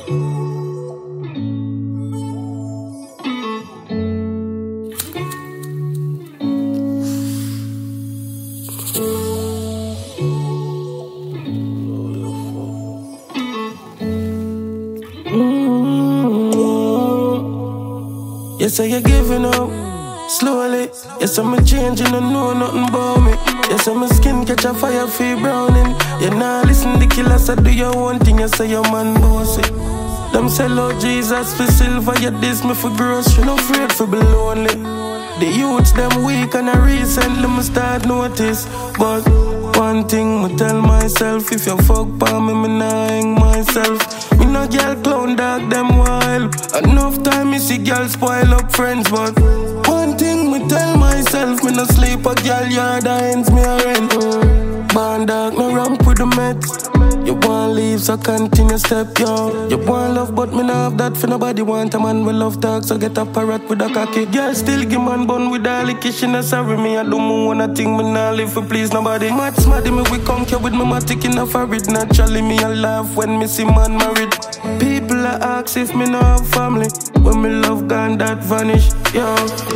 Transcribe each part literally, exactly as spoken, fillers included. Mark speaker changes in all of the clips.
Speaker 1: Yes, I you giving up slowly. Yes, I'm a changing, I know nothing about me. Yes, I'm a skin catch a fire, feel browning. You nah listen the killers, I do your own thing. You say your man bossy. Them sell out Jesus for silver, you diss me for grocery. No afraid for be lonely. The youths them weak and I recently me start notice. But one thing me tell myself, if you fuck pa me, me nah hang myself. Me no girl clown dog them wild. Enough time me see girl spoil up friends. But one thing me tell myself, me no sleep a girl yard ends me a rent. Born dog no ramp with the meds. You want leave so continue step yo. You want love but me no have that for nobody want a man we love talk. So get a parrot with a cocky. Girl still give man bun with a licky. She no sorry me I do more wanna think me nah live for please nobody. Mad smarty me we come here with me matic in a forehead. Naturally me a laugh when me see man married. People a ask if me no have family. When me love gone that vanish yo.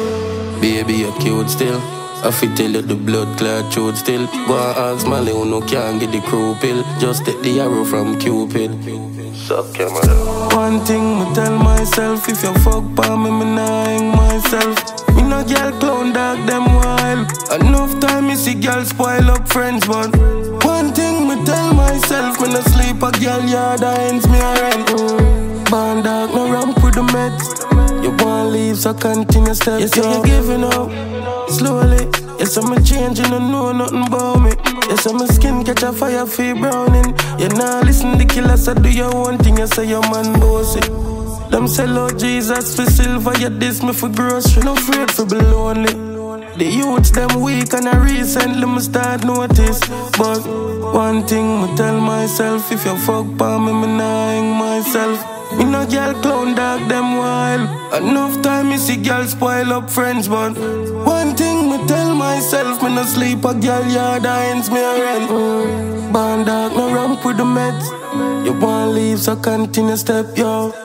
Speaker 1: Baby you cute still. I fi tell you the blood clot truth still. Go and ask Mally who no can get the crew pill. Just take the arrow from Cupid. Suck your mother. One thing me tell myself, if you fuck pa me, me nah hang myself. Me no girl clown dog them wild. Enough time me see girl spoil up friends. But one thing me tell myself, me no sleep a girl yard ends me a rent. Born dog no ramp with the meds. You want leave so continue step. Yes, yo. You giving up slowly. Yes, I'm a changing, I know nothing about me. Yes, I'm a skin catch a fire, feel browning. You nah listen the killers, I do your own thing. You say your man bossy. Them sell out Jesus for silver, you diss me for grocery. No afraid for be lonely. The youths them weak and I recently me start notice. But one thing me tell myself, if you fuck pa me, me nah hang myself. Me no girl clown dog them wild. Enough time me see girl spoil up friends. But one thing me tell myself, me no sleep a girl yard ends me a rent. Born dog no ramp with the meds. You want leave so continue step yo.